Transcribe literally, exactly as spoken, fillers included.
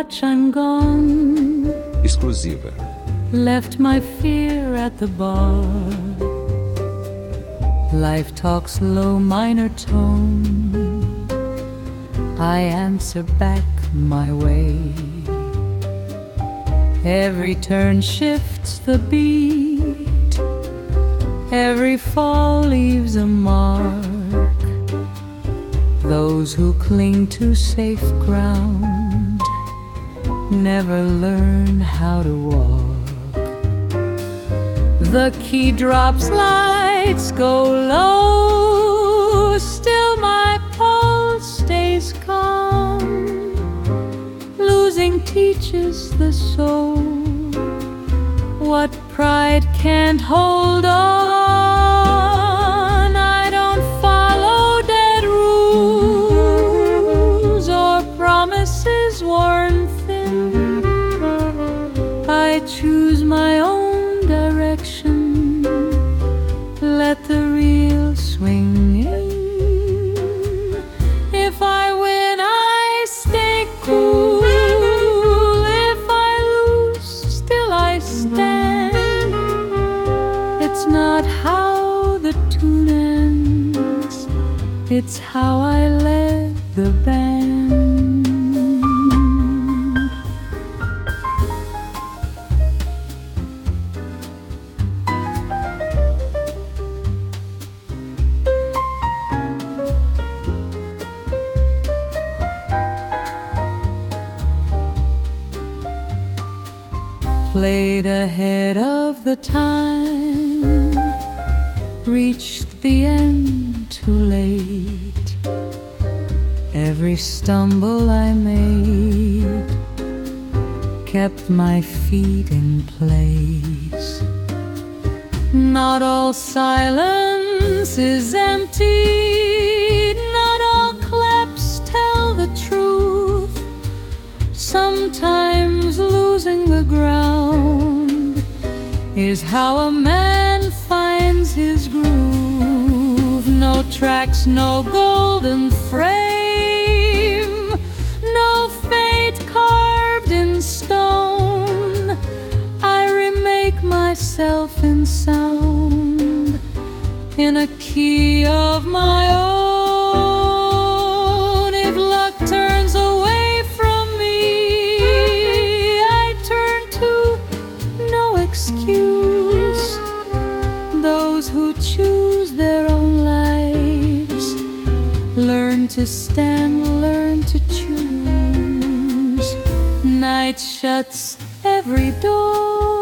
much I'm gone. Exclusiva. Left my fear at the bar. Life talks low minor tone. I answer back my way. Every turn shifts the beat. Every fall leaves a mark. Those who cling to safe ground never learn how to walk. The key drops, lights go low. Still my pulse stays calm. Losing teaches the soul what pride can't hold on. I don't follow dead rules or promises worn thin. I choose my own direction. Let the real swing in. If I win, I stay cool. If I lose, still I stand. It's not how the tune ends, it's how I led the band. Played ahead of the time, reached the end too late. Every stumble I made kept my feet in place. Not all silence is empty, not all claps tell the truth. Sometimes losing the ground is how a man finds his groove. No tracks, no golden frame, no fate carved in stone. I remake myself in sound, in a key of my own. If luck turns away from me, I turn to no excuse. Those who choose their own lives learn to stand, learn to choose. Night shuts every door.